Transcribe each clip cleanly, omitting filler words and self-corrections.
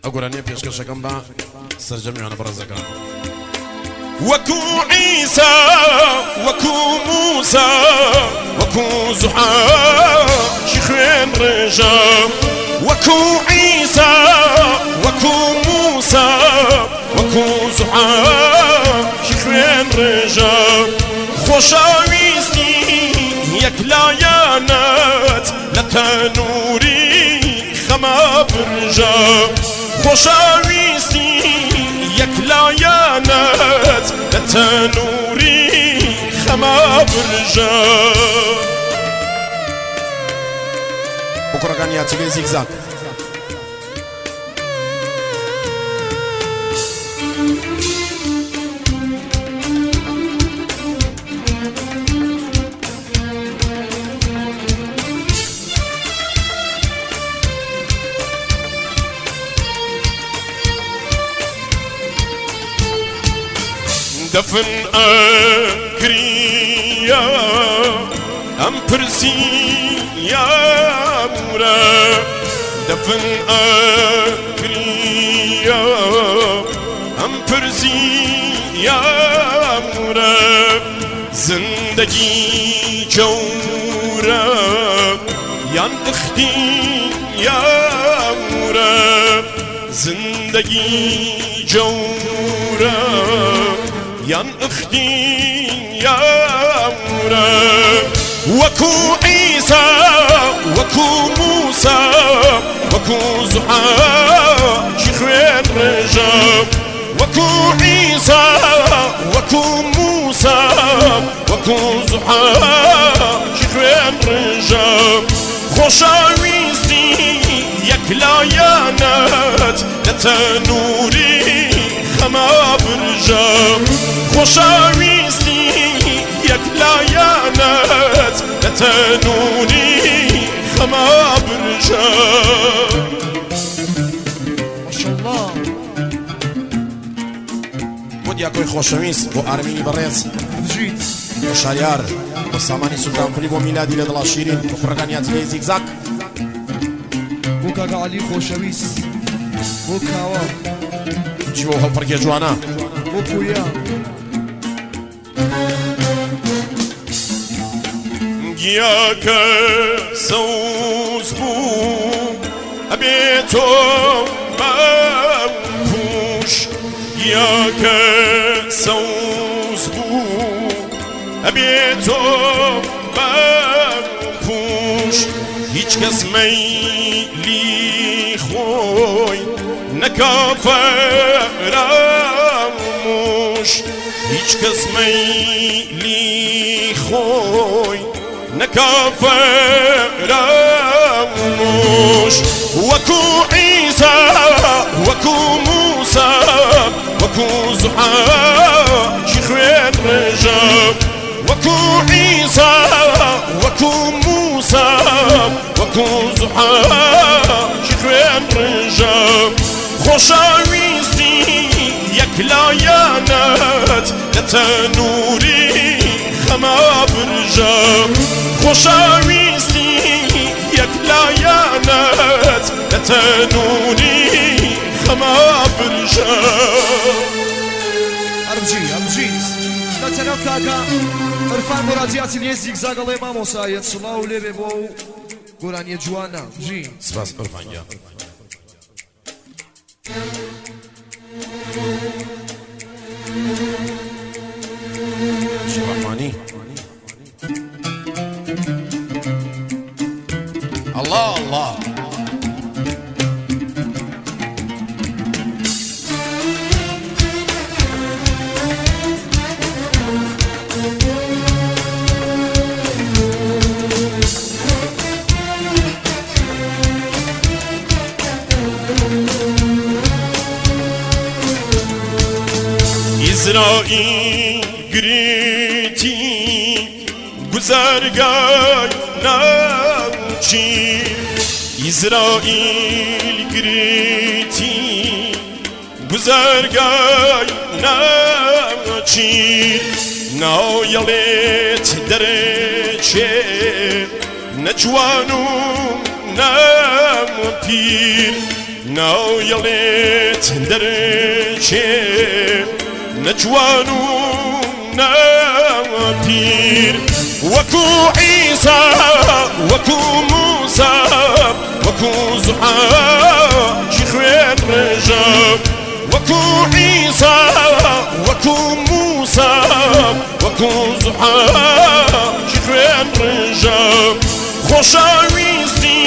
ئەگۆرانیە پێشکەشەکەم بە سەرجەمیانە بەڕێزەکان وەکو عیسا وەکو موسا وەکو زوحاشی خوێن ڕێژە وەکو عیسا وەکو موسا وەکو زوحاشی خوێن ڕێژە خۆشەویستی یەکلایەنت لە تەنووری خەمە برژە خۆشەویستی یەکلایەنت لە تەنووری خەمە برژە بۆ کوڕەکانی یاچگەی زیگزاگ دفن أكريا أم برسيا مرا دفن أكريا أم برسيا مرا زندگي جورا يان اختي يا مرا زندگي جورا يان اختي يا مرا وكو عيسى وكو موسى وكو زحاشي خوين رجب وكو عيسى وكو موسى وكو زحاشي خوين رجب خوشاويستي يكلايانت لتنوري خەمە برژە خۆشەویستی یەکلایەنت لە تەنووری خەمە برژە ماشەڵڵا بۆ دیاکۆی خۆشەویست بۆ ئارمینی بەڕێز بژیت بۆ شاریار بۆ سامانی سولتانپولی بۆ میلادی لە دڵا شیرین بۆ کوڕەکانی یاچگەی زیگزاگ بۆ کاکە عەلی خۆشەویست بۆ کاوە جیبۆ هەڵپەرگێ جوانە بۆ پویا گیاکە سەوز بوو ئەبێ تۆ بەپوش گیاکە سەوز بوو ئەبێ تۆ بەپوش هیچ کەس مەیلی خۆی نەکا فەراموش هیچ کەس مەیلی خۆی نەکا فەراموش وەکو عیسا وەکو موسا وەکو زوحاشی خوێن ڕێژە وەکو عیسا وەکو موسا وەکو زوحاشی خوێن ڕێژە خۆشەویستی یەکلایەنت لە تەنووری خەمە برژە خۆشەویستی یەکلایەنت لە تەنووری خەمە برژە ئەربژیت لە تەنەو کاکە عرفان مورادیاتی لێ زیگزاگەڵێ مامۆسایەت سڵاو لێبێ بۆ گۆرانیە جوانە بژی سپاس عرفانگیان شرحماني الله الله İsrail griti guzargay navçi İsrail griti guzargay navçi nayalet derece نجوانو نمپیر ناو يليت درجي نجوانو نابير وكو عيسى وكو موسى وكو زحا شيخوين رجب وكو عيسى وكو موسى وكو زحا شيخوين رجب خوشاويستي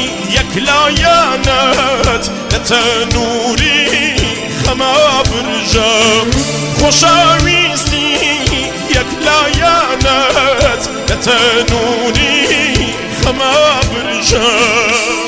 يكلايانات لتنوري خما برجب خوشاويستي يكلايانات لتنوري خما برجب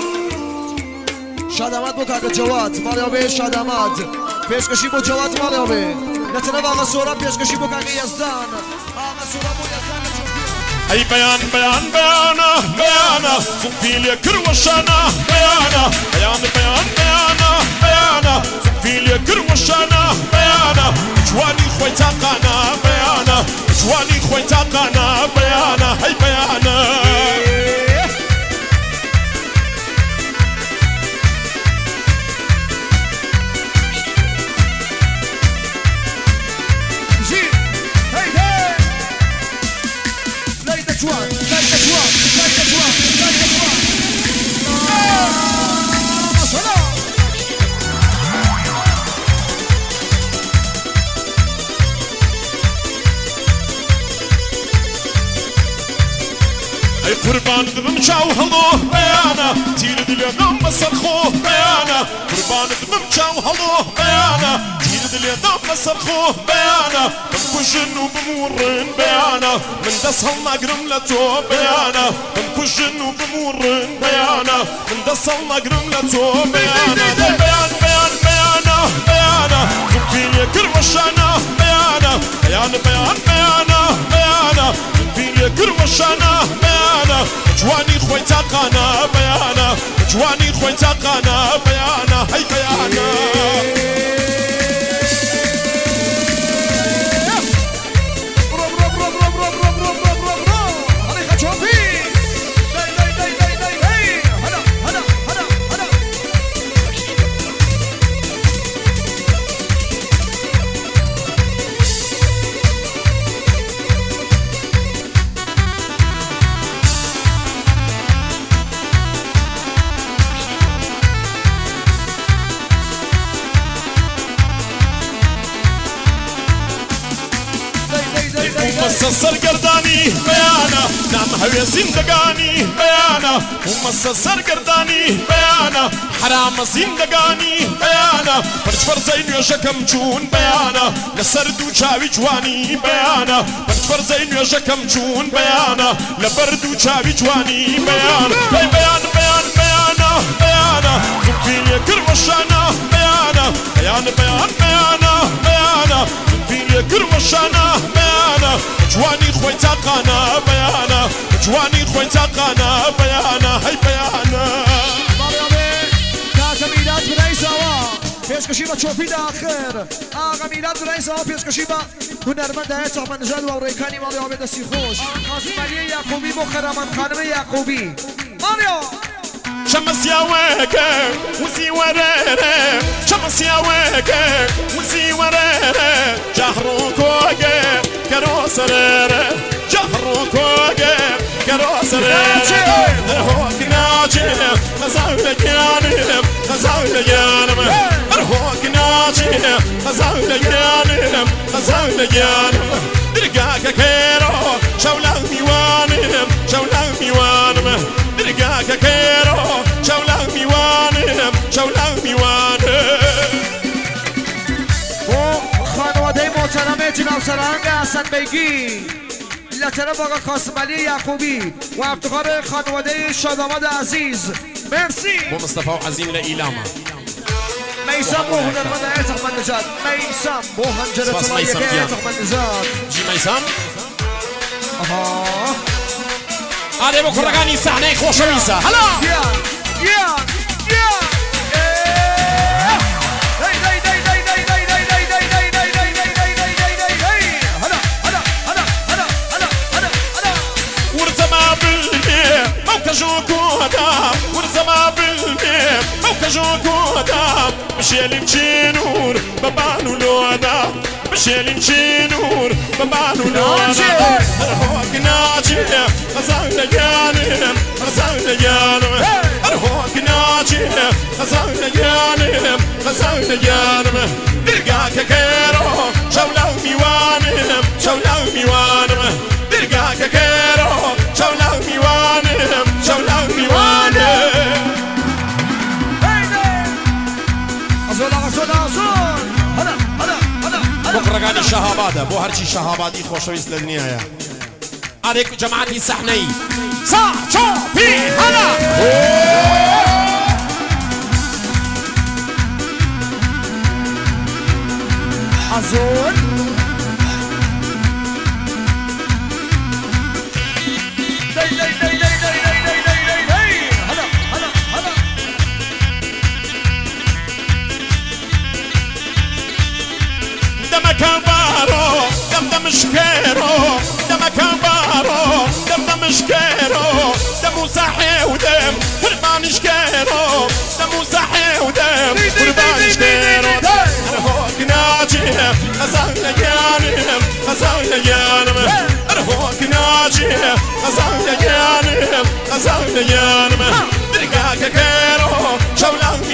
شادامات بو کاکا جواد مالیابه شادامات پیشکشی بو جواد مالیابه نتنب آقا سورا پیشکشی بو کاکا یزدان آقا سورا بو یزدان أي بيان بيان بيانا بيانا صفي لي كروشانا بيانا بيان بيان بيانا بيانا صفي لي كروشانا بيانا جواني خوي تاقانا بيانا جواني خوي تاقانا بيانا هاي بيانا قربان بمشاو هلو بيانا تير دليا نم صرخو بيانا قربان بمشاو هلو بيانا تير دليا نم صرخو بيانا بنكوشن وبمورن بيانا من دسهم نقرم لتو بيانا بنكوشن وبمورن بيانا من دسهم نقرم لتو بيانا بيان بيان بيانا بيانا زبيني كروشانا بيانا بيان بيان بيانا بيانا زبيني كروشانا بيانا جواني خوي تاقانا بيانا جواني خوي تاقانا بيانا هاي بيانا ومسسر قرداني بيانا نعم هوي زندقاني بيانا ومسسر قرداني بيانا حرام زندقاني بيانا برجفر زين يشكم جون بيانا لسردو شاوي جواني بيانا برجفر زين يشكم جون بيانا لبردو شاوي جواني بيانا بيان بيان بيانا بيانا زبيني كروشانا بيانا بيان بيان بيانا بيانا زبيني كروشانا بيانا جواني خوي تاقانا بيانا جواني خوي تاقانا بيانا هاي بيانا مالیابه کاکا میلاد برای سوا پیشکشی با چوفی داخر آقا میلاد برای سوا پیشکشی با هنرمند هیچ من نجاد و ریکانی مالیابه دستی خوش قاسم علی یعقوبی مخرمان خانم یعقوبی مالیا شمس يا ويكا وزي وريري شمس يا ويكا وزي وريري جهرو كوكا كروس ريري جهرو كوكا كروس ريري هوك ناجي غزاول جانب غزاول جانب هوك ناجي غزاول جانب غزاول جانب درقاك كيرو شولا ميوانب شولا ميوانب درقاك كيرو شولا ميوانب شولا ميوانب خانواده محترم جناب سرهنگ حسن بیگی لطرف آقا قاسم علی یعقوبی و افتخار خانواده شاداماد عزیز مرسی بو مصطفى وحزين لإيلاما میسم بو هنرمند اعتق من نجات میسم بو هنجرة طلایه اعتق من نجات جي ميسام آها هذا بو كرقاني سحني خوشويسة هلا يا يا يا ورزما بالمي موكا جوكودا ورزما بالمي موكا كجوكودا مشيلي مشينور ببانو لودا مشيلي مشينور ببانو لودا أرهوك ناجي غزانا جانم غزانا جانم أرهوك ناجي غزانا جانم غزانا جانم درقاك كيرو شولا ميوانم شولا ميوانم درقاك كيرو شولا ميوانم شولا ميوانم بقرقاني الشهابادة بو هرشي شهابادي خوشويس للنهاية عليك جماعتي سحني صح شو في هلا أزول مشكيرو دمك بارو دم مشكيرو دم صحي ودم قربان شكيرو دم صحي ودم قربان شكيرو أرهوك ناجي غزانا جانم غزانا جانم أرهوك ناجي غزانا جانم غزانا جانم درقاك كيرو شولا